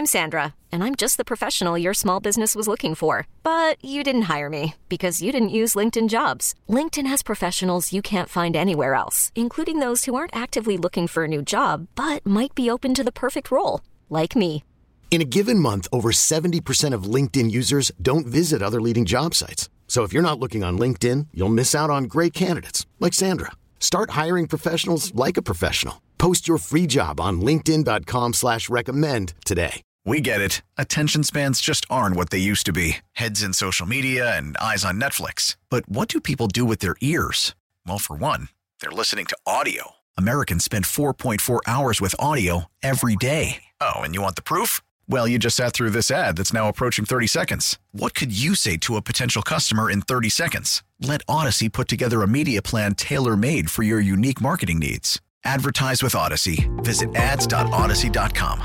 I'm Sandra, and I'm just the professional your small business was looking for. But you didn't hire me because you didn't use LinkedIn Jobs. LinkedIn has professionals you can't find anywhere else, including those who aren't actively looking for a new job, but might be open to the perfect role, like me. In a given month, over 70% of LinkedIn users don't visit other leading job sites. So if you're not looking on LinkedIn, you'll miss out on great candidates like Sandra. Start hiring professionals like a professional. Post your free job on linkedin.com/recommend today. We get it. Attention spans just aren't what they used to be. Heads in social media and eyes on Netflix. But what do people do with their ears? Well, for one, they're listening to audio. Americans spend 4.4 hours with audio every day. Oh, and you want the proof? Well, you just sat through this ad that's now approaching 30 seconds. What could you say to a potential customer in 30 seconds? Let Odyssey put together a media plan tailor-made for your unique marketing needs. Advertise with Odyssey. Visit ads.odyssey.com.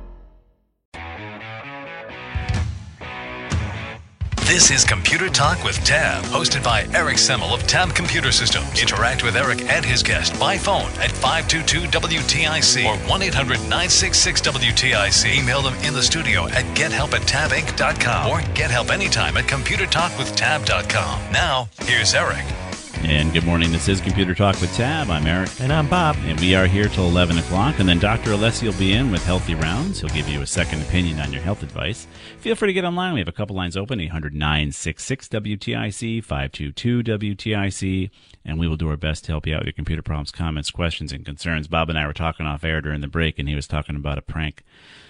This is Computer Talk with Tab, hosted by Eric Semmel of Tab Computer Systems. Interact with Eric and his guest by phone at 522-WTIC or 1-800-966-WTIC. Email them in the studio at gethelp@tabinc.com or get help anytime at computertalkwithtab.com. Now, here's Eric. And good morning. This is Computer Talk with Tab. I'm Eric. And I'm Bob. And we are here till 11 o'clock. And then Dr. Alessi will be in with Healthy Rounds. He'll give you a second opinion on your health advice. Feel free to get online. We have a couple lines open, 800-966-WTIC, 522-WTIC. And we will do our best to help you out with your computer problems, comments, questions, and concerns. Bob and I were talking off air during the break, and he was talking about a prank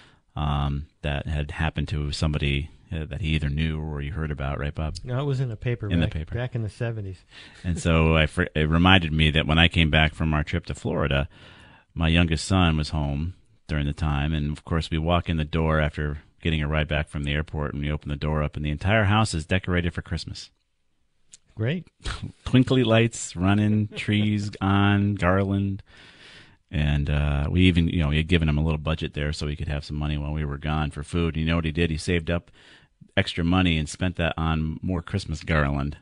that had happened to somebody that he either knew or he heard about, right, Bob? No, it was in the paper. In the paper. Back in the 70s. And so it reminded me that when I came back from our trip to Florida, my youngest son was home during the time. And, of course, we walk in the door after getting a ride back from the airport, and we open the door up, and the entire house is decorated for Christmas. Great. Twinkly lights running, trees on, garland. And we even, we had given him a little budget there so he could have some money while we were gone for food. And you know what he did? He saved up extra money and spent that on more Christmas garland.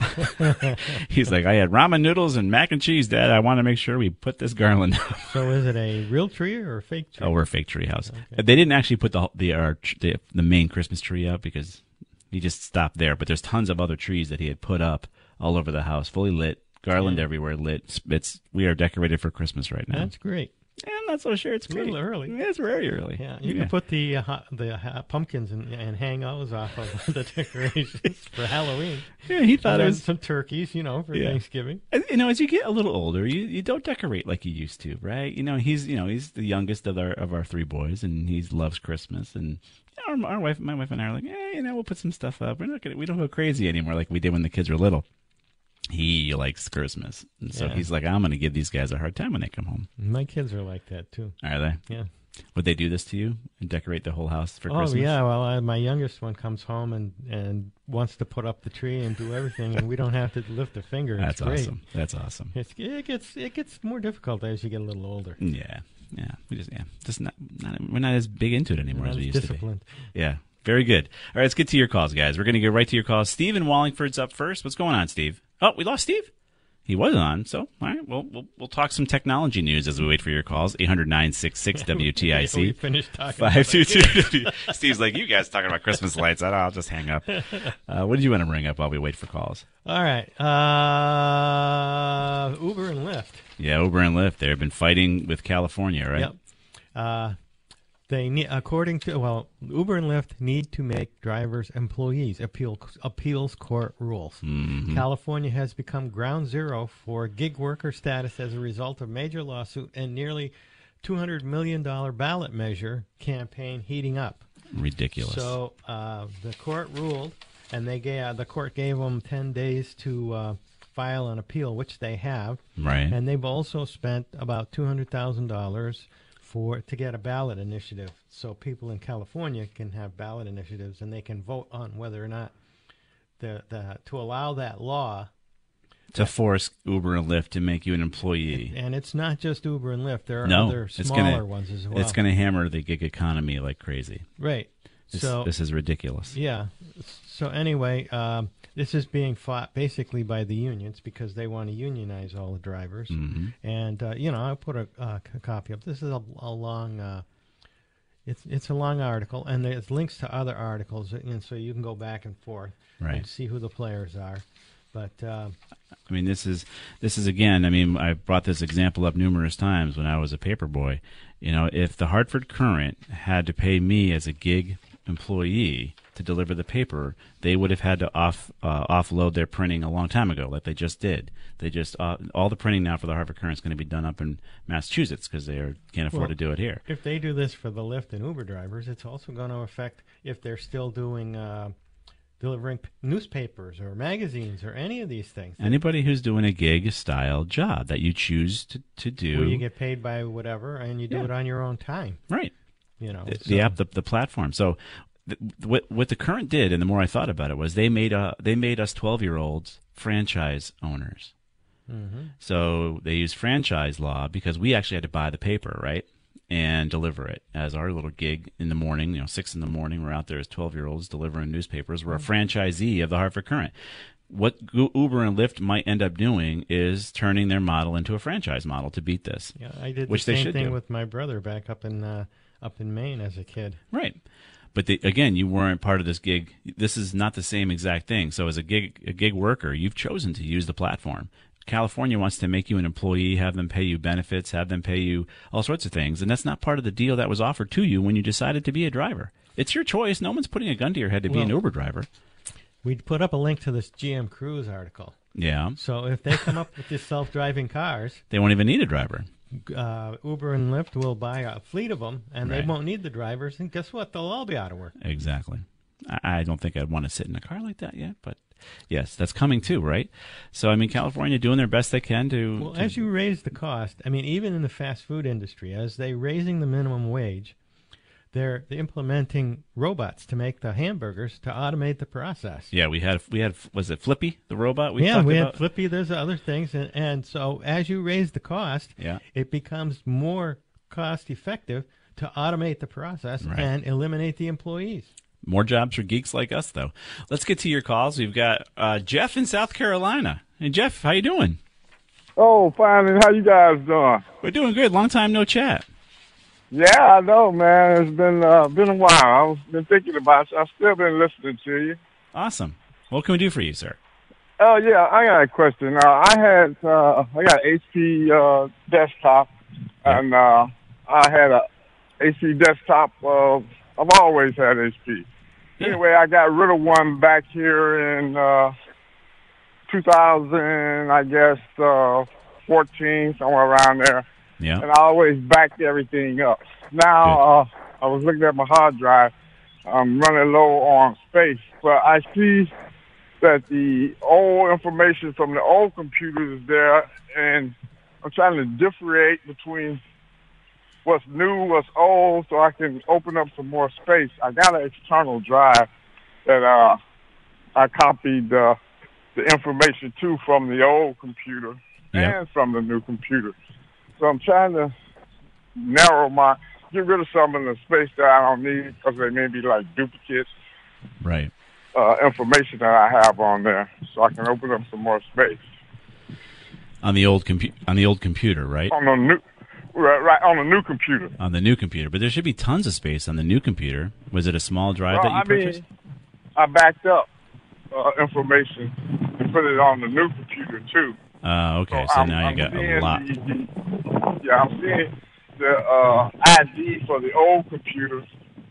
He's like, I had ramen noodles and mac and cheese, Dad. I want to make sure we put this garland up. So is it a real tree or a fake tree? Oh, we're a fake tree house. Okay. They didn't actually put the main Christmas tree up because he just stopped there. But there's tons of other trees that he had put up all over the house, fully lit. Garland everywhere lit. We are decorated for Christmas right now. That's great. Yeah, I'm not so sure it's great. A little early. Yeah, it's very early. Yeah, you can put the pumpkins and hang those off of the decorations for Halloween. Yeah, he thought it was some turkeys, for Thanksgiving. As you get a little older, you don't decorate like you used to, right? He's the youngest of our three boys, and he loves Christmas. And my wife and I are like, we'll put some stuff up. We don't go crazy anymore like we did when the kids were little. He likes Christmas, and so he's like, I'm going to give these guys a hard time when they come home. My kids are like that, too. Are they? Yeah. Would they do this to you and decorate the whole house for Christmas? Oh, yeah. Well, my youngest one comes home and wants to put up the tree and do everything, and we don't have to lift a finger. That's great. Awesome. That's awesome. It gets more difficult as you get a little older. Yeah. We're not as big into it anymore as we used to be. Yeah. Very good. All right, let's get to your calls, guys. We're going to get right to your calls. Steve in Wallingford's up first. What's going on, Steve? Oh, we lost Steve? He wasn't on, so all right. We'll talk some technology news as we wait for your calls. 800-966-WTIC. We finished talking 522. Steve's like, you guys talking about Christmas lights. I'll just hang up. What did you want to bring up while we wait for calls? All right. Uber and Lyft. Yeah, Uber and Lyft. They've been fighting with California, right? Yep. They need, Uber and Lyft need to make drivers employees. Appeals court rules. Mm-hmm. California has become ground zero for gig worker status as a result of major lawsuit and nearly $200 million ballot measure campaign heating up. Ridiculous. So the court ruled, and the court gave them 10 days to file an appeal, which they have. Right. And they've also spent about $200,000 to get a ballot initiative, so people in California can have ballot initiatives and they can vote on whether or not to allow that law to force Uber and Lyft to make you an employee. And it's not just Uber and Lyft; there are other smaller ones as well. It's going to hammer the gig economy like crazy. Right. This is ridiculous. Yeah. So anyway, this is being fought basically by the unions because they want to unionize all the drivers. Mm-hmm. And, I'll put a copy up. This is a long It's a long article, and there's links to other articles, and so you can go back and forth and see who the players are. But I mean, this is again. I mean, I brought this example up numerous times when I was a paper boy. You know, if the Hartford Courant had to pay me as a gig employee to deliver the paper, they would have had to offload their printing a long time ago, like they just did. They just all the printing now for the Hartford Courant is going to be done up in Massachusetts because they can't afford to do it here. If they do this for the Lyft and Uber drivers, it's also going to affect if they're still doing delivering newspapers or magazines or any of these things. Anybody who's doing a gig-style job that you choose to do, where you get paid by whatever, and you do it on your own time, right? You know, the app, the platform. So. What the Current did, and the more I thought about it, was they made us 12-year-olds franchise owners. Mm-hmm. So they used franchise law because we actually had to buy the paper, right, and deliver it as our little gig in the morning. 6 in the morning, we're out there as 12-year-olds delivering newspapers. We're a franchisee of the Hartford Courant. What Uber and Lyft might end up doing is turning their model into a franchise model to beat this. Yeah, I did the which same they thing do. With my brother back up in Maine as a kid. Right. But again, you weren't part of this gig. This is not the same exact thing. So as a gig worker, you've chosen to use the platform. California wants to make you an employee, have them pay you benefits, have them pay you all sorts of things. And that's not part of the deal that was offered to you when you decided to be a driver. It's your choice. No one's putting a gun to your head to be an Uber driver. We put up a link to this GM Cruise article. Yeah. So if they come up with these self-driving cars, they won't even need a driver. Uber and Lyft will buy a fleet of them, and they won't need the drivers. And guess what? They'll all be out of work. Exactly. I don't think I'd want to sit in a car like that yet, but yes, that's coming too, right? So, I mean, California doing their best they can to... Well, as you raise the cost, I mean, even in the fast food industry, as they're raising the minimum wage, they're implementing robots to make the hamburgers to automate the process. Yeah, we had was it Flippy, the robot? We had Flippy. There's other things, and so as you raise the cost, it becomes more cost effective to automate the process and eliminate the employees. More jobs for geeks like us, though. Let's get to your calls. We've got Jeff in South Carolina. Hey, Jeff, how you doing? Oh, fine. And how you guys doing? We're doing good. Long time no chat. Yeah, I know, man. It's been a while. I've been thinking about you. I've still been listening to you. Awesome. What can we do for you, sir? Oh, yeah, I got a question. I got an HP desktop, and I had a HP desktop. I've always had HP. Yeah. Anyway, I got rid of one back here in 2000, I guess, 14, somewhere around there. Yeah. And I always backed everything up. Now, I was looking at my hard drive. I'm running low on space, but I see that the old information from the old computer is there, and I'm trying to differentiate between what's new, what's old, so I can open up some more space. I got an external drive that I copied the information to from the old computer and from the new computer. So I'm trying to get rid of some of the space that I don't need because they may be like duplicates. Right. Information that I have on there, so I can open up some more space. On the old computer, right? On the new. Right, on the new computer. On the new computer. But there should be tons of space on the new computer. Was it a small drive that you purchased? I backed up information and put it on the new computer, too. Okay. So now you got a lot. I'm seeing the ID for the old computer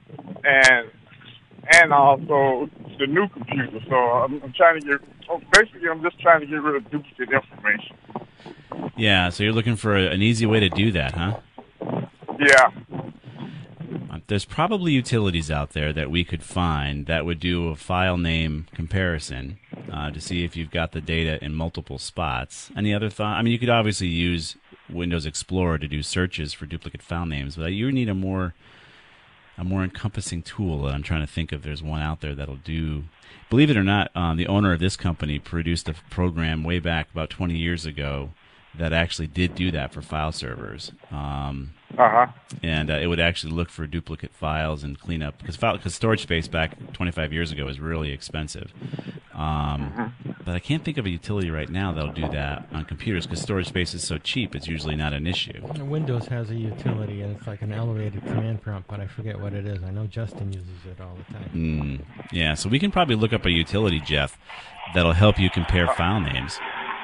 and also the new computer. So I'm trying to I'm just trying to get rid of duplicate information. Yeah, so you're looking for an easy way to do that, huh? Yeah. There's probably utilities out there that we could find that would do a file name comparison to see if you've got the data in multiple spots. Any other thought? I mean, you could obviously use Windows Explorer to do searches for duplicate file names, but you need a more encompassing tool that I'm trying to think of. There's one out there that'll do. Believe it or not, the owner of this company produced a program way back about 20 years ago that actually did do that for file servers. And it would actually look for duplicate files and clean up because storage space back 25 years ago was really expensive. But I can't think of a utility right now that'll do that on computers because storage space is so cheap. It's usually not an issue. Windows has a utility, and it's like an elevated command prompt, but I forget what it is. I know Justin uses it all the time. Yeah, so we can probably look up a utility, Jeff, that'll help you compare file names.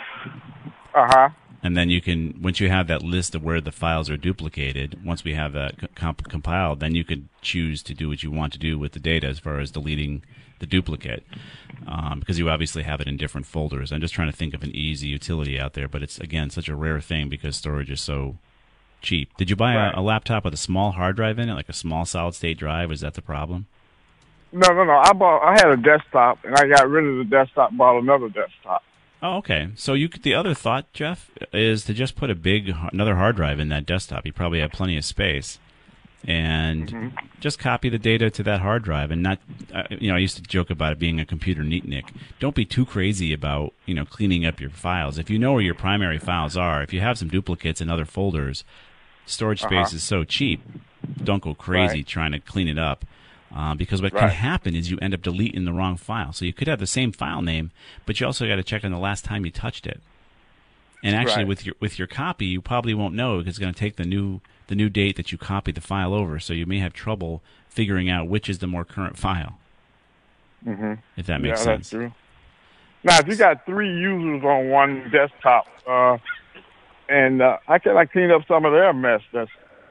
And then you can, once you have that list of where the files are duplicated, once we have that compiled, then you could choose to do what you want to do with the data as far as deleting the duplicate, because you obviously have it in different folders. I'm just trying to think of an easy utility out there, but it's, again, such a rare thing because storage is so cheap. Did you buy a laptop with a small hard drive in it, like a small solid-state drive? Was that the problem? No. I had a desktop, and I got rid of the desktop and bought another desktop. Oh, okay. So the other thought, Jeff, is to just put another hard drive in that desktop. You probably have plenty of space, and just copy the data to that hard drive. And not, I used to joke about it being a computer neatnik. Don't be too crazy about cleaning up your files. If you know where your primary files are, if you have some duplicates in other folders, storage space is so cheap. Don't go crazy trying to clean it up. Because what can happen is you end up deleting the wrong file. So you could have the same file name, but you also got to check on the last time you touched it. And actually, with your copy, you probably won't know because it's going to take the new date that you copied the file over. So you may have trouble figuring out which is the more current file. If that makes sense. That's true. Now, if you got 3 users on one desktop, and I can clean up some of their mess that's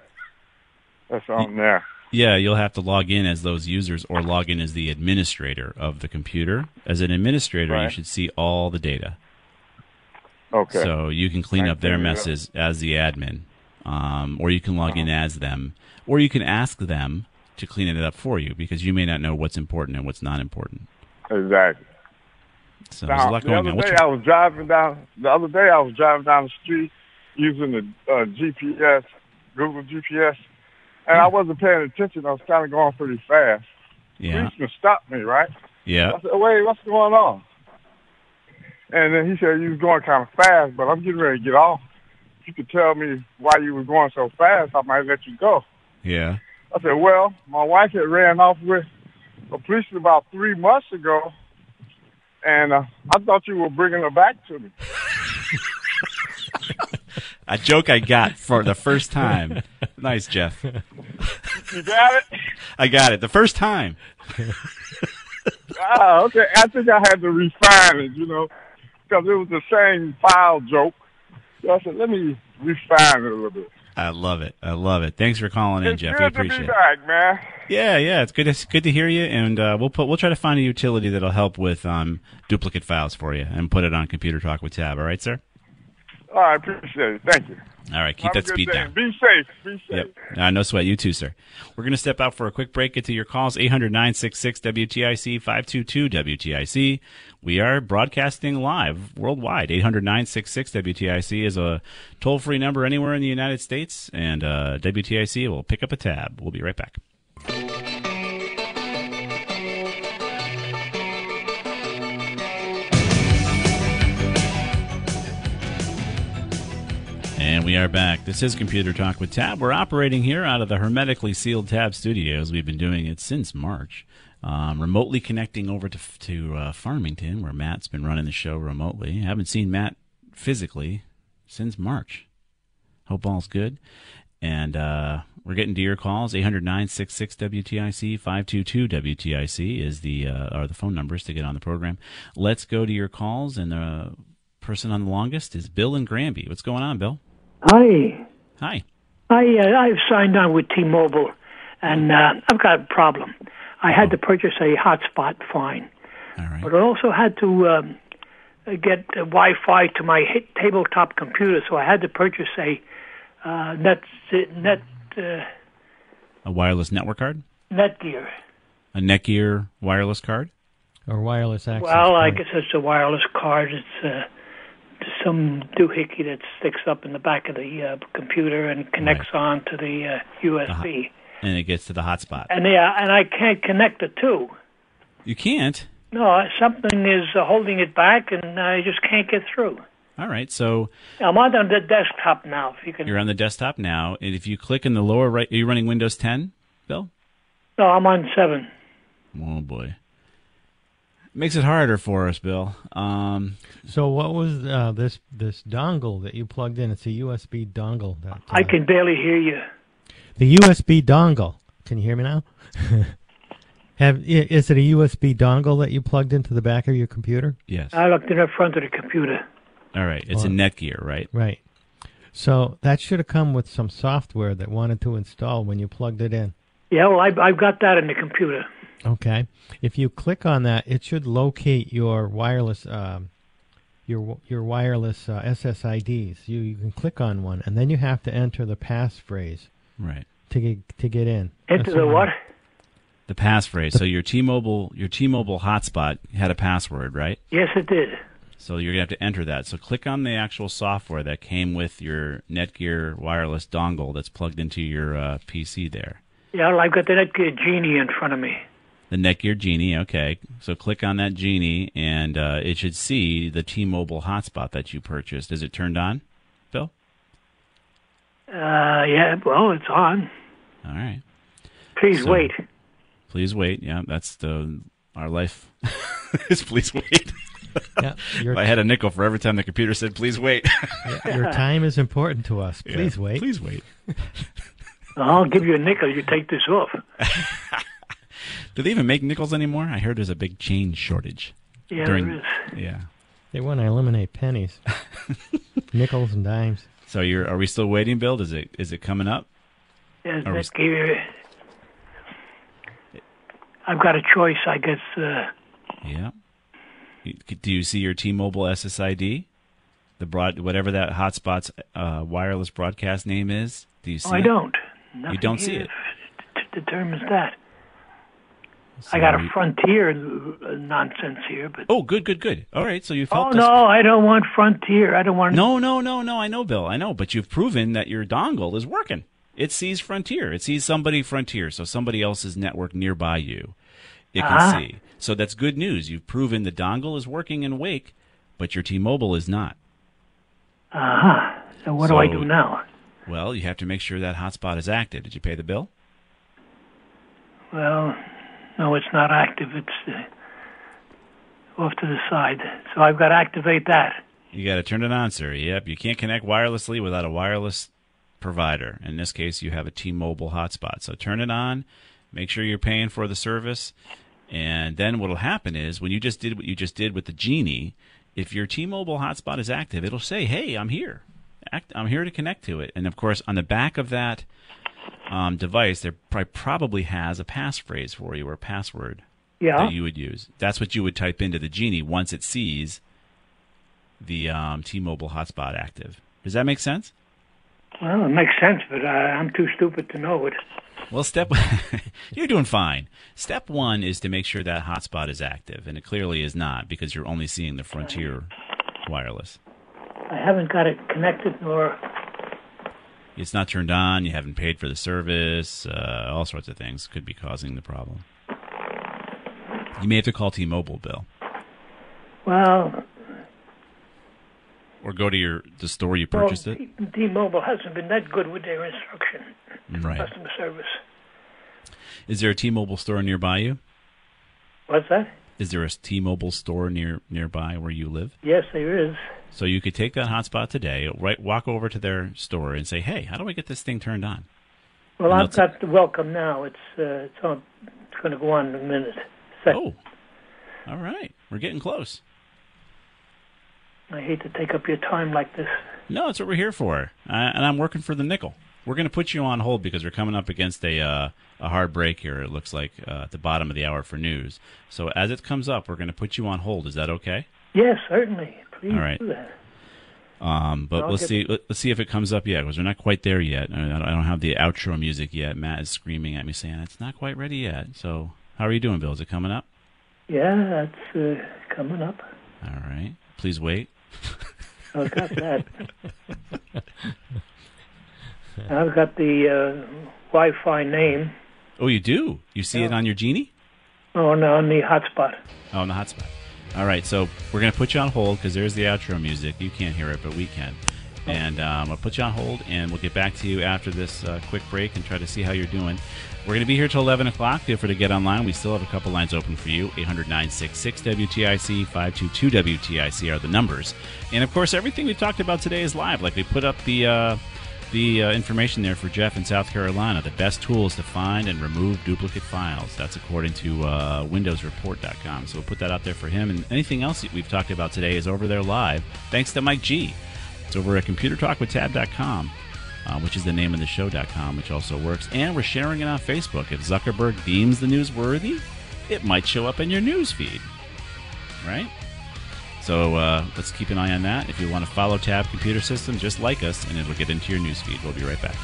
on there. Yeah, you'll have to log in as those users or log in as the administrator of the computer. As an administrator, you should see all the data. Okay. So you can clean up their messes as the admin, or you can log in as them, or you can ask them to clean it up for you because you may not know what's important and what's not important. Exactly. So there's a lot going on. The other day I was driving down the street using the GPS, Google GPS. And I wasn't paying attention. I was kind of going pretty fast. Yeah. Policeman stopped me, right? Yeah. I said, wait, what's going on? And then he said, you was going kind of fast, but I'm getting ready to get off. If you could tell me why you was going so fast, I might let you go. Yeah. I said, well, my wife had ran off with a policeman about 3 months ago, and I thought you were bringing her back to me. A joke I got for the first time. Nice, Jeff. You got it? I got it. The first time. Okay. I think I had to refine it, because it was the same file joke. So I said, let me refine it a little bit. I love it. Thanks for calling in, Jeff. We appreciate it. Good to be back, man. Yeah. It's good to hear you, and we'll try to find a utility that'll help with duplicate files for you and put it on Computer Talk with Tab. All right, sir? All right, appreciate it. Thank you. All right, keep that speed down. Be safe. Yep. No sweat. You too, sir. We're going to step out for a quick break. Get to your calls, 800-966-WTIC, 522-WTIC. We are broadcasting live worldwide. 800-966-WTIC is a toll-free number anywhere in the United States, and WTIC will pick up a tab. We'll be right back. And we are back. This is Computer Talk with Tab. We're operating here out of the hermetically sealed Tab Studios. We've been doing it since March, remotely connecting over to Farmington, where Matt's been running the show remotely. I haven't seen Matt physically since March. Hope all's good. And we're getting to your calls. 800-966-WTIC, 522-WTIC is are the phone numbers to get on the program. Let's go to your calls, and the person on the longest is Bill in Granby. What's going on, Bill? Hi. I've signed on with T-Mobile, and I've got a problem. I had to purchase a hotspot, fine. All right. But I also had to get Wi-Fi to my tabletop computer, so I had to purchase a a wireless network card? Netgear. A Netgear wireless card? Or wireless access Well, card. I guess it's a wireless card. It's some doohickey that sticks up in the back of the computer and connects on to the USB. And it gets to the hotspot. And I can't connect the two. You can't? No, something is holding it back, and I just can't get through. All right, so I'm on the desktop now. If you can. You're on the desktop now, and if you click in the lower right, are you running Windows 10, Bill? No, I'm on 7. Oh boy. Makes it harder for us, Bill. So what was this dongle that you plugged in? It's a USB dongle. That, I can barely hear you. The USB dongle. Can you hear me now? Is it a USB dongle that you plugged into the back of your computer? Yes. I looked in the front of the computer. All right. It's a Netgear, right? Right. So that should have come with some software that wanted to install when you plugged it in. Yeah, well, I've got that in the computer. Okay. If you click on that, it should locate your wireless your wireless SSIDs. You can click on one, and then you have to enter the passphrase. Right. To get in. Enter the what? The passphrase. So your T-Mobile hotspot had a password, right? Yes, it did. So you're going to have to enter that. So click on the actual software that came with your Netgear wireless dongle that's plugged into your PC there. Yeah, well, I've got the Netgear Genie in front of me. The Netgear Genie, okay. So click on that Genie, and it should see the T-Mobile hotspot that you purchased. Is it turned on, Bill? Yeah, well, it's on. All right. Please wait. Please wait. Yeah, that's our life. Is please wait. Yeah, if I had a nickel for every time the computer said, please wait. Your time is important to us. Please wait. Please wait. I'll give you a nickel. You take this off. Do they even make nickels anymore? I heard there's a big change shortage. Yeah, there is. Yeah. They want to eliminate pennies, nickels and dimes. So are we still waiting, Bill? Is it coming up? Yeah, I've got a choice, I guess. Yeah. Do you see your T-Mobile SSID? Whatever that hotspot's wireless broadcast name is? Do you see I it? don't. Nothing you don't see it? Determines that. So I got a Frontier nonsense here, but oh, good. All right, so you've helped us. Oh no, I don't want Frontier. I don't want. No. I know, Bill. I know, but you've proven that your dongle is working. It sees Frontier. It sees somebody Frontier, so somebody else's network nearby you. It can see. So that's good news. You've proven the dongle is working in Wake, but your T-Mobile is not. So what do I do now? Well, you have to make sure that hotspot is active. Did you pay the bill? Well, no, it's not active. It's off to the side. So I've got to activate that. You got to turn it on, sir. Yep, you can't connect wirelessly without a wireless provider. In this case, you have a T-Mobile hotspot. So turn it on. Make sure you're paying for the service. And then what will happen is when you just did what you just did with the Genie, if your T-Mobile hotspot is active, it'll say, hey, I'm here. I'm here to connect to it. And, of course, on the back of that device, there probably has a passphrase for you or a password that you would use. That's what you would type into the Genie once it sees the T-Mobile hotspot active. Does that make sense? Well, it makes sense, but I'm too stupid to know it. Well, you're doing fine. Step one is to make sure that hotspot is active, and it clearly is not because you're only seeing the Frontier wireless. I haven't got it connected nor... It's not turned on, you haven't paid for the service, all sorts of things could be causing the problem. You may have to call T-Mobile, Bill. Well... Or go to the store you purchased it. T-Mobile hasn't been that good with their instruction. Right. Customer service. Is there a T-Mobile store nearby you? What's that? Is there a T-Mobile store nearby where you live? Yes, there is. So you could take that hotspot today, walk over to their store and say, hey, how do I get this thing turned on? Well, I've got the welcome now. It's going to go on in a minute. Oh, all right. We're getting close. I hate to take up your time like this. No, that's what we're here for. And I'm working for the nickel. We're going to put you on hold because we're coming up against a hard break here, it looks like, at the bottom of the hour for news. So as it comes up, we're going to put you on hold. Is that okay? Yes, certainly. Please all right. do that. But let's see if it comes up yet, because we're not quite there yet. I don't have the outro music yet. Matt is screaming at me saying it's not quite ready yet. So how are you doing, Bill? Is it coming up? Yeah, it's coming up. All right. Please wait. I've got that. I've got the Wi-Fi name. Oh, you do? You see it on your Genie? Oh, no, on the hotspot. Oh, on the hotspot. All right, so we're going to put you on hold because there's the outro music. You can't hear it, but we can. And I'll put you on hold, and we'll get back to you after this quick break and try to see how you're doing. We're going to be here till 11 o'clock. Feel free to get online. We still have a couple lines open for you. 800-966-WTIC, 522-WTIC are the numbers. And, of course, everything we talked about today is live. Like we put up the information there for Jeff in South Carolina, the best tools to find and remove duplicate files. That's according to WindowsReport.com. So we'll put that out there for him. And anything else that we've talked about today is over there live, thanks to Mike G. It's over at ComputerTalkWithTab.com, which is the name of the show.com, which also works. And we're sharing it on Facebook. If Zuckerberg deems the news worthy, it might show up in your news feed, right? So let's keep an eye on that. If you want to follow Tab Computer Systems, just like us, and it'll get into your news feed. We'll be right back.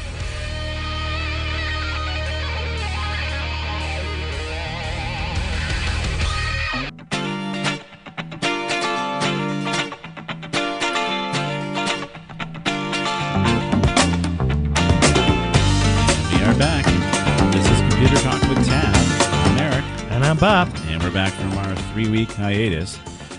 Bob. And we're back from our 3-week hiatus.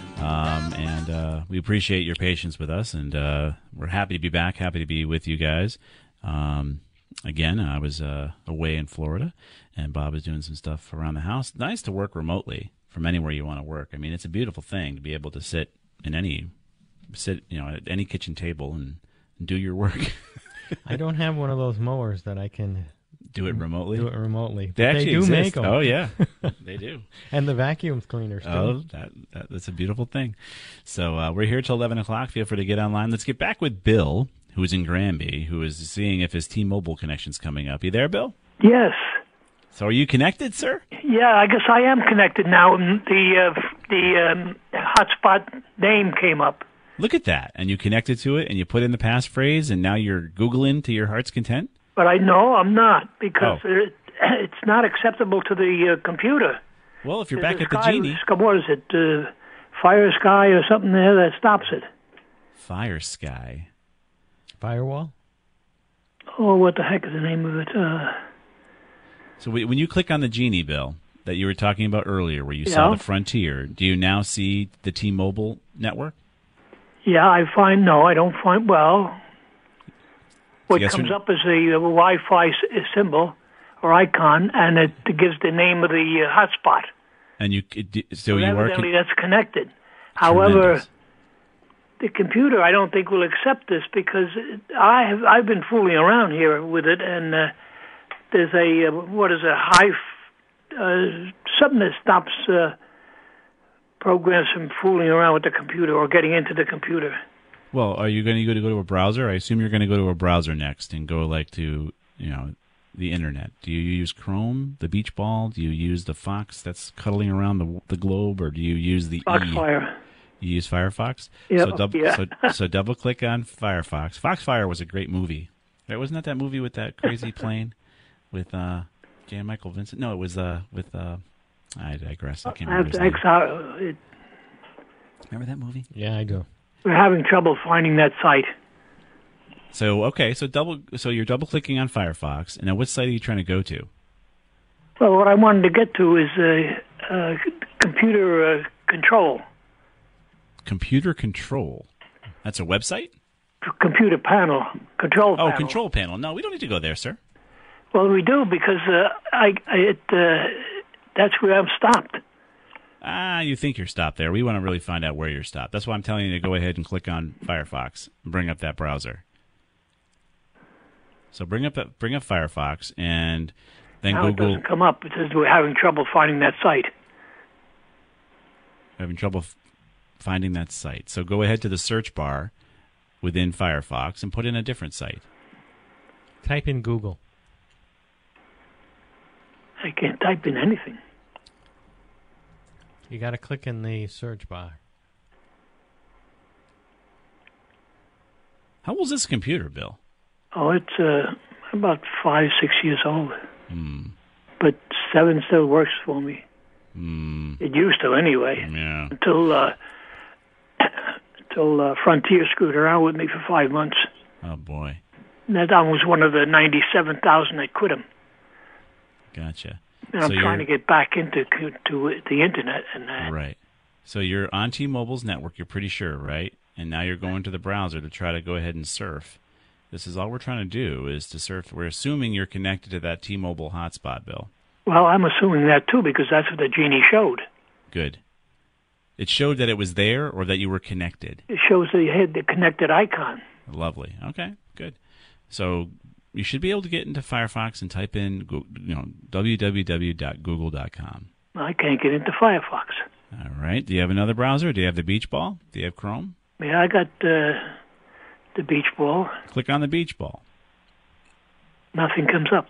We appreciate your patience with us, and we're happy to be back, happy to be with you guys. Again, I was away in Florida, and Bob was doing some stuff around the house. Nice to work remotely from anywhere you want to work. I mean, it's a beautiful thing to be able to sit at any kitchen table and do your work. I don't have one of those mowers that I can do it remotely. They actually do make them. Oh yeah, they do. And the vacuum cleaners too. Oh, that's a beautiful thing. So we're here till 11 o'clock. Feel free to get online. Let's get back with Bill, who's in Granby, who is seeing if his T-Mobile connection's coming up. You there, Bill? Yes. So are you connected, sir? Yeah, I guess I am connected now. The hotspot name came up. Look at that. And you connected to it, and you put in the passphrase, and now you're Googling to your heart's content? But I know I'm not, because it's not acceptable to the computer. Well, if you're back at the Genie. What is it? Fire Sky or something there that stops it. Fire Sky. Firewall? Oh, what the heck is the name of it? So when you click on the Genie, Bill, that you were talking about earlier, where you saw the Frontier, do you now see the T-Mobile network? Yeah, I don't find, well... What comes up is a Wi-Fi symbol or icon, and it gives the name of the hotspot. And evidently that's connected. However, the computer I don't think will accept this, because I've been fooling around here with it, and there's something that stops programs from fooling around with the computer or getting into the computer. Well, are you going to go to a browser? I assume you're going to go to a browser next and go to the internet. Do you use Chrome, the beach ball? Do you use the Fox that's cuddling around the globe, or do you use the Foxfire? You use Firefox? Yeah. So double click on Firefox. Foxfire was a great movie. Right? Wasn't that movie with that crazy plane with Jan Michael Vincent? No, it was with I digress. I can't remember his name. Remember that movie? Yeah, I do. We're having trouble finding that site. So you're double clicking on Firefox, and now what site are you trying to go to? Well, what I wanted to get to is computer control. Computer control. That's a website? Computer panel. Control panel. Oh, control panel. No, we don't need to go there, sir. Well, we do, because that's where I'm stopped. You think you're stopped there. We want to really find out where you're stopped. That's why I'm telling you to go ahead and click on Firefox and bring up that browser. So bring up Firefox, and then Google. It doesn't come up. It says we're having trouble finding that site. Having trouble finding that site. So go ahead to the search bar within Firefox and put in a different site. Type in Google. I can't type in anything. You got to click in the search bar. How old is this computer, Bill? Oh, it's about 5-6 years old. But 7 still works for me. It used to anyway. Yeah. Until Frontier screwed around with me for 5 months. Oh boy. And that was one of the 97,000 that quit him. Gotcha. And I'm trying to get back into the internet and that. Right. So you're on T-Mobile's network, you're pretty sure, right? and now you're going to the browser to try to go ahead and surf. This is all we're trying to do is to surf. We're assuming you're connected to that T-Mobile hotspot, Bill. Well, I'm assuming that too because that's what the genie showed. Good. It showed that it was there or that you were connected? It shows that you had the connected icon. Lovely. Okay, good. So you should be able to get into Firefox and type in www.google.com. I can't get into Firefox. All right. Do you have another browser? Do you have the Beach Ball? Do you have Chrome? Yeah, I got the Beach Ball. Click on the Beach Ball. Nothing comes up.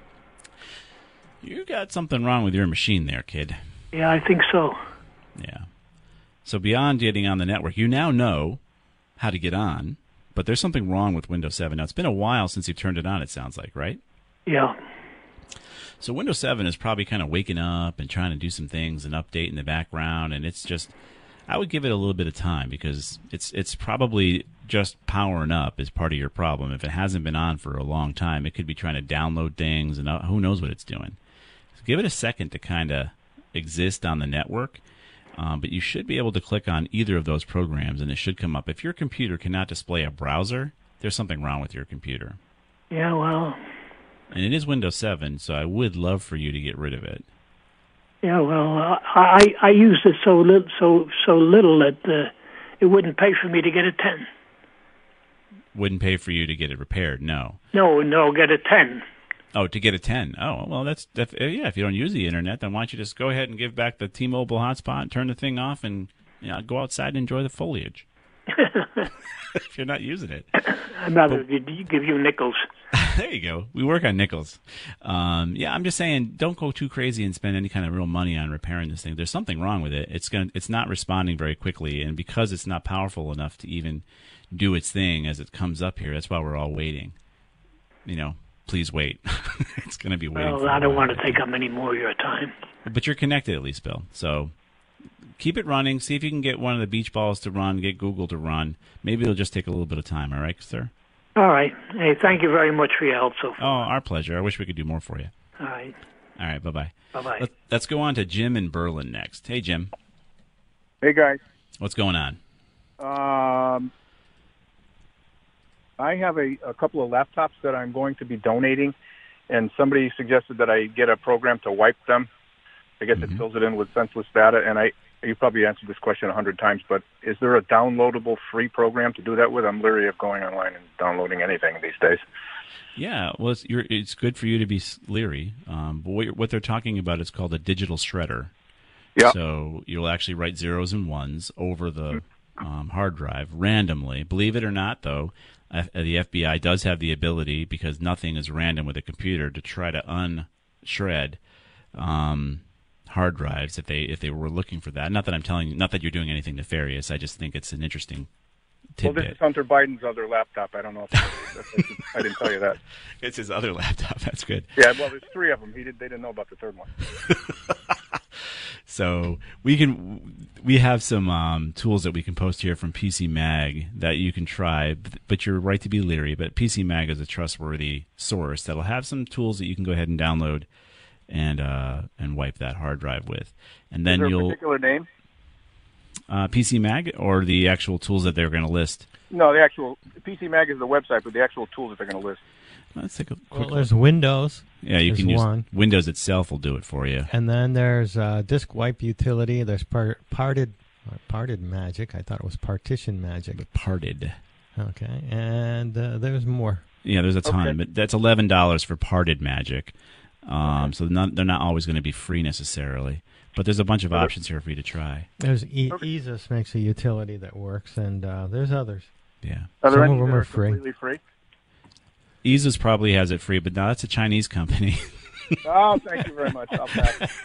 You got something wrong with your machine there, kid. Yeah, I think so. Yeah. So beyond getting on the network, you now know how to get on, but there's something wrong with Windows 7. Now, it's been a while since you've turned it on, it sounds like, right? Yeah. So Windows 7 is probably kind of waking up and trying to do some things and update in the background, and it's just, I would give it a little bit of time because it's probably just powering up is part of your problem. If it hasn't been on for a long time, it could be trying to download things, and who knows what it's doing. So give it a second to kind of exist on the network. But you should be able to click on either of those programs, and it should come up. If your computer cannot display a browser, there's something wrong with your computer. Yeah, well... And it is Windows 7, so I would love for you to get rid of it. Yeah, well, I used it so little that it wouldn't pay for me to get a 10. Wouldn't pay for you to get it repaired, no. No, get a 10. Oh, to get a 10. Oh, well, yeah, if you don't use the internet, then why don't you just go ahead and give back the T-Mobile hotspot, turn the thing off, and go outside and enjoy the foliage. If you're not using it. I'd rather give you nickels. There you go. We work on nickels. Yeah, I'm just saying, don't go too crazy and spend any kind of real money on repairing this thing. There's something wrong with it. It's not responding very quickly, and because it's not powerful enough to even do its thing as it comes up here, that's why we're all waiting. Please wait. It's going to be waiting. Well, I don't want to take up any more of your time. But you're connected at least, Bill. So keep it running. See if you can get one of the beach balls to run, get Google to run. Maybe it'll just take a little bit of time. All right, sir? All right. Hey, thank you very much for your help so far. Oh, our pleasure. I wish we could do more for you. All right. All right, bye-bye. Bye-bye. Let's go on to Jim in Berlin next. Hey, Jim. Hey, guys. What's going on? I have a couple of laptops that I'm going to be donating, and somebody suggested that I get a program to wipe them. I guess it fills it in with senseless data, and you probably answered this question 100 times, but is there a downloadable free program to do that with? I'm leery of going online and downloading anything these days. Yeah, well, it's good for you to be leery. But what they're talking about is called a digital shredder. Yeah. So you'll actually write zeros and ones over the hard drive randomly. Believe it or not, though, the FBI does have the ability, because nothing is random with a computer, to try to unshred hard drives if they were looking for that. Not that I'm telling you, not that you're doing anything nefarious. I just think it's an interesting tidbit. Well, this is Hunter Biden's other laptop. I don't know if I didn't tell you that. It's his other laptop. That's good. Yeah, well, there's three of them. They didn't know about the third one. So we have some tools that we can post here from PC Mag that you can try, but you're right to be leery. But PC Mag is a trustworthy source that'll have some tools that you can go ahead and download and wipe that hard drive with. And then is there a particular name? PC Mag, or the actual tools that they're going to list? No, the actual PC Mag is the website, but the actual tools that they're going to list. Let's take a quick look. There's Windows. Yeah, you can use Windows itself will do it for you. And then there's Disk Wipe Utility. There's Parted Magic. I thought it was Partition Magic. But Parted. Okay, and there's more. Yeah, there's a ton, but that's $11 for Parted Magic. So they're not always going to be free necessarily. But there's a bunch of options here for you to try. There's Easus makes a utility that works, and there's others. Yeah. Are there Some any of them that are are completely free? Easus probably has it free, but no, that's a Chinese company. Oh, thank you very much. I'll pass.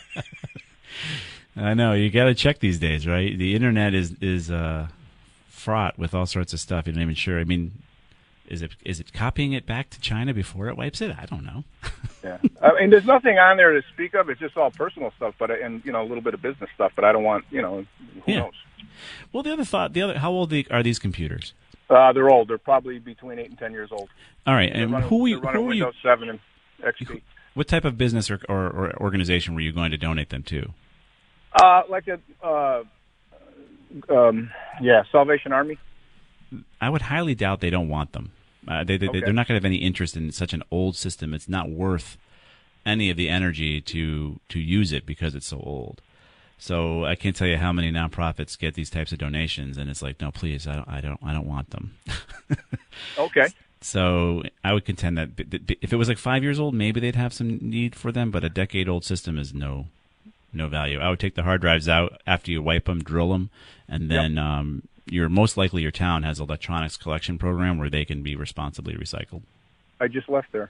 I know, you got to check these days, right? The internet is fraught with all sorts of stuff. You're not even sure. I mean, is it copying it back to China before it wipes it? I don't know. Yeah, I mean, there's nothing on there to speak of. It's just all personal stuff, but a little bit of business stuff. But I don't want, who knows? Well, how old are these computers? They're old. They're probably between 8 and 10 years old. All right, and who are you? Windows 7 and XP. What type of business or organization were you going to donate them to? Like a Salvation Army? I would highly doubt they don't want them. They're not going to have any interest in such an old system. It's not worth any of the energy to use it because it's so old. So I can't tell you how many nonprofits get these types of donations, and it's like, no, please, I don't want them. Okay. So I would contend that if it was like 5 years old, maybe they'd have some need for them, but a decade-old system is no value. I would take the hard drives out after you wipe them, drill them, and then most likely your town has an electronics collection program where they can be responsibly recycled. I just left there.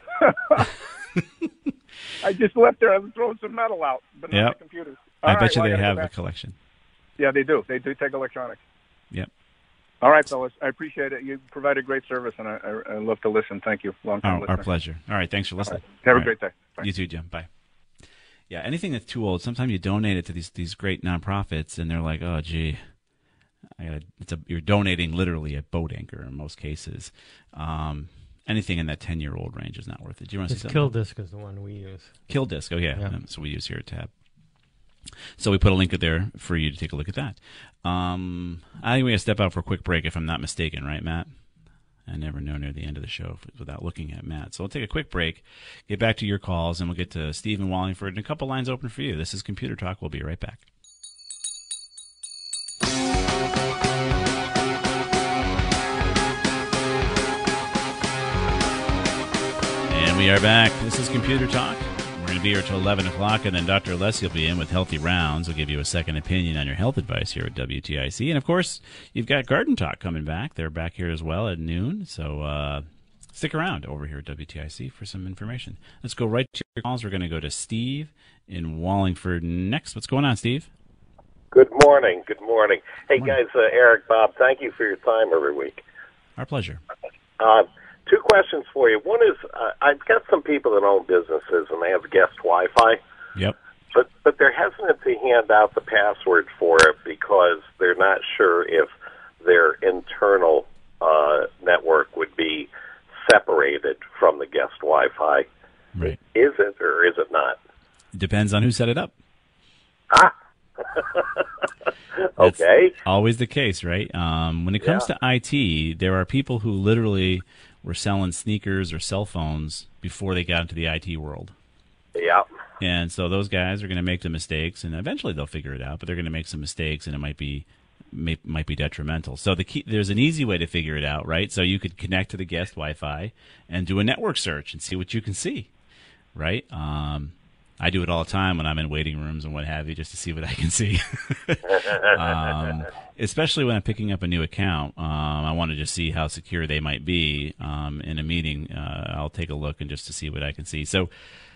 I just left there. I was throwing some metal out, but not the computers. I bet you they have a collection. Yeah, they do. They do take electronics. Yep. All right, fellas. I appreciate it. You provided great service, and I love to listen. Thank you. Long-time listener. Our pleasure. All right, thanks for listening. Right. Have a great day. Bye. You too, Jim. Bye. Yeah, anything that's too old, sometimes you donate it to these great nonprofits, and they're like, oh, gee, you're donating literally a boat anchor in most cases. Anything in that 10-year-old range is not worth it. Do you want to say something? KillDisc is the one we use. KillDisc, oh yeah. That's what we use here at TAB. So we put a link there for you to take a look at that. I think we're going to step out for a quick break, if I'm not mistaken, right, Matt? I never know near the end of the show without looking at Matt. So we'll take a quick break, get back to your calls, and we'll get to Steve in Wallingford and a couple lines open for you. This is Computer Talk. We'll be right back. And we are back. This is Computer Talk. We're going to be here till 11 o'clock, and then Dr. Alessi will be in with Healthy Rounds. We'll give you a second opinion on your health advice here at WTIC. And, of course, you've got Garden Talk coming back. They're back here as well at noon. So stick around over here at WTIC for some information. Let's go right to your calls. We're going to go to Steve in Wallingford next. What's going on, Steve? Good morning. Good morning. Hey, guys, Eric, Bob, thank you for your time every week. Our pleasure. Two questions for you. One is, I've got some people that own businesses, and they have guest Wi-Fi. Yep. But they're hesitant to hand out the password for it because they're not sure if their internal network would be separated from the guest Wi-Fi. Right. Is it or is it not? It depends on who set it up. Okay. That's always the case, right? When it comes to IT, there are people who literally were selling sneakers or cell phones before they got into the IT world. Yeah. And so those guys are going to make the mistakes, and eventually they'll figure it out, but they're going to make some mistakes, and it might be detrimental. So there's an easy way to figure it out, right? So you could connect to the guest Wi-Fi and do a network search and see what you can see, right? I do it all the time when I'm in waiting rooms and what have you, just to see what I can see. Especially when I'm picking up a new account. I want to just see how secure they might be. In a meeting, I'll take a look and just to see what I can see. So,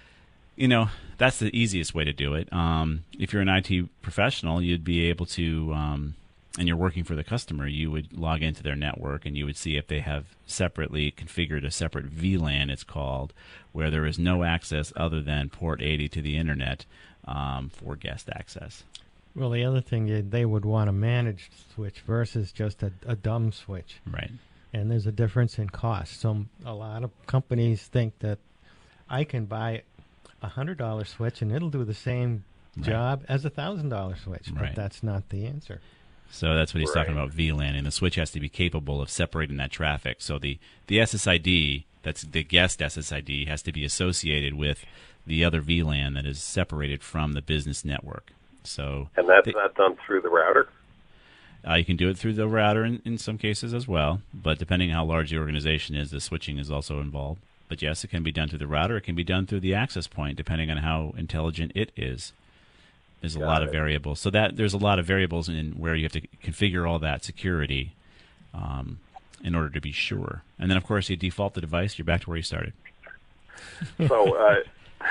that's the easiest way to do it. If you're an IT professional, you'd be able to, and you're working for the customer, you would log into their network and you would see if they have separately configured a separate VLAN, it's called, where there is no access other than port 80 to the internet for guest access. Well, the other thing, they would want a managed switch versus just a dumb switch. Right. And there's a difference in cost. So a lot of companies think that I can buy a $100 switch and it'll do the same job as a $1,000 switch, but that's not the answer. So that's what he's talking about, VLAN, and the switch has to be capable of separating that traffic. So the SSID, that's the guest SSID, has to be associated with the other VLAN that is separated from the business network. And that's not done through the router? You can do it through the router in some cases as well, but depending on how large the organization is, the switching is also involved. But yes, it can be done through the router. It can be done through the access point, depending on how intelligent it is. There's a lot of variables. So there's a lot of variables in where you have to configure all that security in order to be sure. And then, of course, you default the device. You're back to where you started. So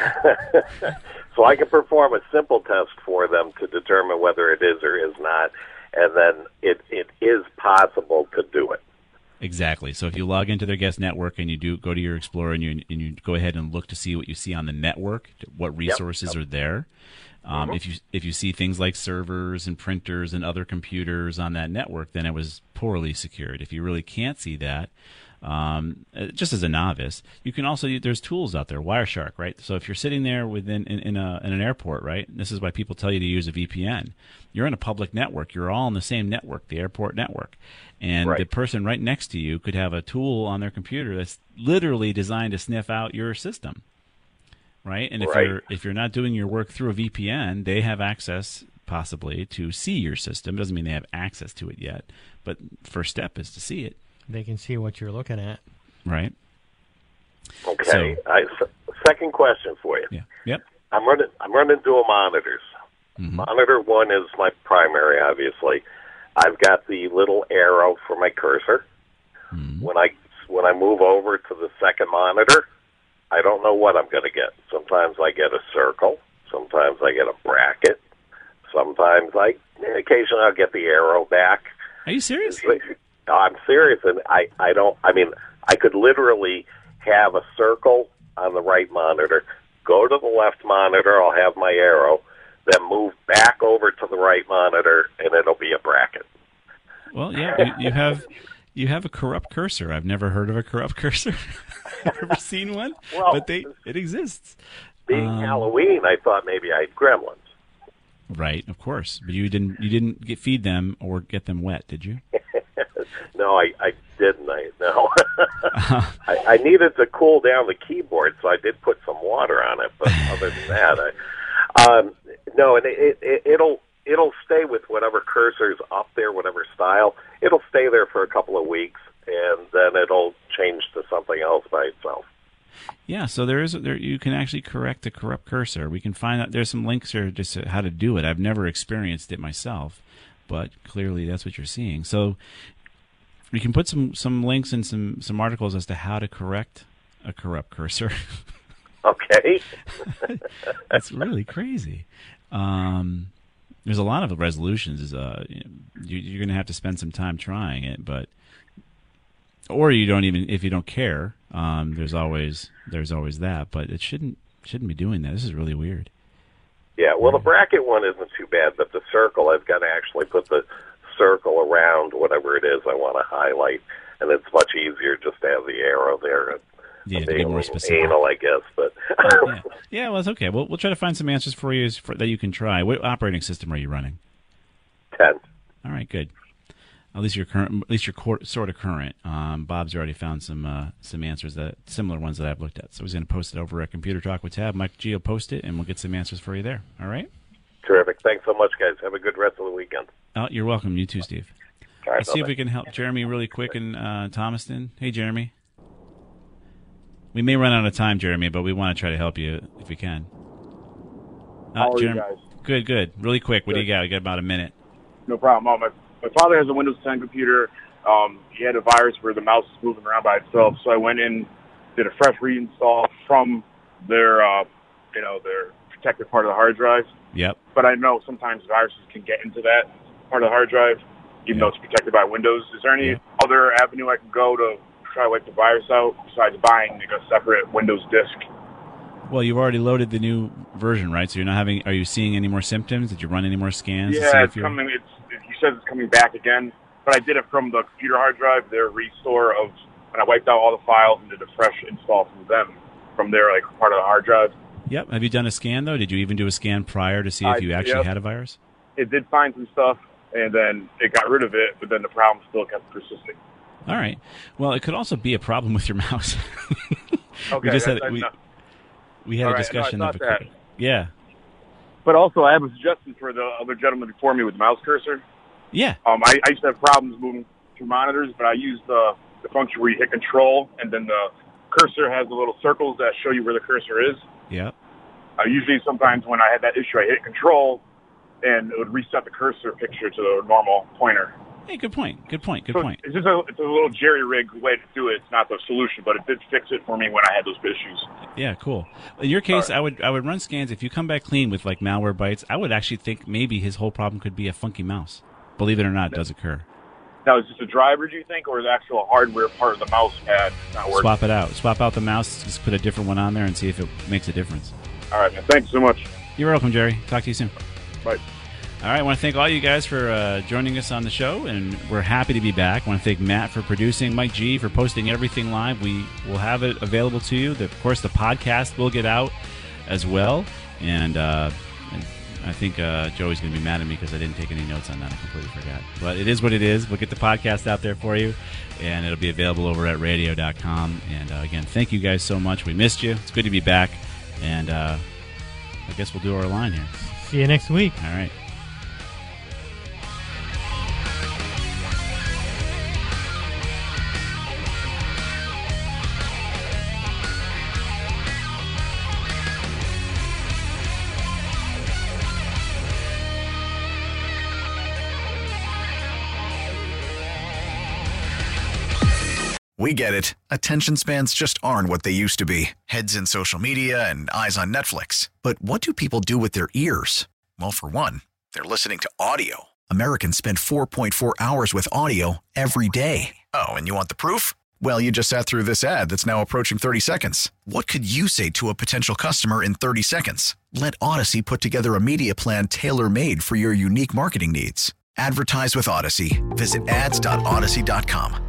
so I can perform a simple test for them to determine whether it is or is not, and then it is possible to do it. Exactly. So if you log into their guest network and you go to your Explorer and you go ahead and look to see what you see on the network, what resources are there, If you see things like servers and printers and other computers on that network, then it was poorly secured. If you really can't see that, just as a novice, you can also there's tools out there, Wireshark, right? So if you're sitting there in an airport, right? This is why people tell you to use a VPN. You're in a public network. You're all in the same network, the airport network, and the person right next to you could have a tool on their computer that's literally designed to sniff out your system. Right, and if you're not doing your work through a VPN, they have access possibly to see your system. It doesn't mean they have access to it yet, but first step is to see it. They can see what you're looking at. Right. Okay. Second question for you. Yeah. Yep. I'm running dual monitors. Mm-hmm. Monitor 1 is my primary, obviously. I've got the little arrow for my cursor. Mm-hmm. When I move over to the second monitor, I don't know what I'm going to get. Sometimes I get a circle. Sometimes I get a bracket. Sometimes occasionally I'll get the arrow back. Are you serious? I'm serious, and I could literally have a circle on the right monitor, go to the left monitor, I'll have my arrow, then move back over to the right monitor, and it'll be a bracket. Well, yeah, you have a corrupt cursor. I've never heard of a corrupt cursor. I've never seen one, but it exists. Being Halloween, I thought maybe I had gremlins. Right, of course, but you didn't feed them or get them wet, did you? No, I didn't. I needed to cool down the keyboard, so I did put some water on it. But other than that, no, and it'll stay with whatever cursor's up there, whatever style. It'll stay there for a couple of weeks, and then it'll change to something else by itself. Yeah, so you can actually correct a corrupt cursor. We can find out there's some links here just how to do it. I've never experienced it myself, but clearly that's what you're seeing. So we can put some links and some articles as to how to correct a corrupt cursor. Okay. That's really crazy. There's a lot of resolutions. You're going to have to spend some time trying it, or you don't even, if you don't care. There's always that, but it shouldn't be doing that. This is really weird. Yeah, well, the bracket one isn't too bad, but the circle, I've got to actually put the circle around whatever it is I want to highlight, and it's much easier just to have the arrow there. Yeah, to be more specific. Anal, I guess, but yeah, well, it's okay. We'll try to find some answers for you that you can try. What operating system are you running? 10. All right, good. At least you're current. At least you're sort of current. Bob's already found some answers, similar ones that I've looked at. So he's going to post it over at Computer Talk with Tab. Mike G will post it, and we'll get some answers for you there. All right. Terrific. Thanks so much, guys. Have a good rest of the weekend. Oh, you're welcome. You too, Steve. All right, Let's see if we can help Jeremy really quick in Thomaston. Hey, Jeremy. We may run out of time, Jeremy, but we want to try to help you if we can. How are Jeremy, you guys? Good. Really quick. What do you got? We got about a minute. No problem. My father has a Windows 10 computer. He had a virus where the mouse is moving around by itself, so I went in, did a fresh reinstall from their protected part of the hard drive. Yep. But I know sometimes viruses can get into that part of the hard drive, even though it's protected by Windows. Is there any other avenue I can go to try to wipe the virus out besides buying a separate Windows disk? Well, you've already loaded the new version, right? So you're not having. Are you seeing any more symptoms? Did you run any more scans? Yeah, it's coming. He says it's coming back again, but I did it from the computer hard drive. Their restore of, and I wiped out all the files and did a fresh install from them, from their part of the hard drive. Yep. Have you done a scan though? Did you even do a scan prior to see if you actually had a virus? It did find some stuff, and then it got rid of it, but then the problem still kept persisting. All right. Well, it could also be a problem with your mouse. Okay. We had a discussion of that. Yeah. But also, I have a suggestion for the other gentleman before me with the mouse cursor. Yeah. I used to have problems moving through monitors, but I used the function where you hit Control, and then the cursor has the little circles that show you where the cursor is. Yeah. Usually, sometimes when I had that issue, I hit Control, and it would reset the cursor picture to the normal pointer. Hey, good point. Good point. It's just it's a little jerry-rigged way to do it. It's not the solution, but it did fix it for me when I had those issues. Yeah, cool. In your case, I would run scans. If you come back clean with malware bytes, I would actually think maybe his whole problem could be a funky mouse. Believe it or not, it does occur. Now, is this a driver, do you think, or is the actual hardware part of the mouse pad not working? Swap it out. Swap out the mouse. Just put a different one on there and see if it makes a difference. All right, man. Thanks so much. You're welcome, Jerry. Talk to you soon. Bye. All right, I want to thank all you guys for joining us on the show, and we're happy to be back. I want to thank Matt for producing, Mike G for posting everything live. We will have it available to you. Of course, the podcast will get out as well, and I think Joey's going to be mad at me because I didn't take any notes on that. I completely forgot. But it is what it is. We'll get the podcast out there for you, and it'll be available over at radio.com. And again, thank you guys so much. We missed you. It's good to be back, and I guess we'll do our line here. See you next week. All right. We get it. Attention spans just aren't what they used to be. Heads in social media and eyes on Netflix. But what do people do with their ears? Well, for one, they're listening to audio. Americans spend 4.4 hours with audio every day. Oh, and you want the proof? Well, you just sat through this ad that's now approaching 30 seconds. What could you say to a potential customer in 30 seconds? Let Odyssey put together a media plan tailor-made for your unique marketing needs. Advertise with Odyssey. Visit ads.odyssey.com.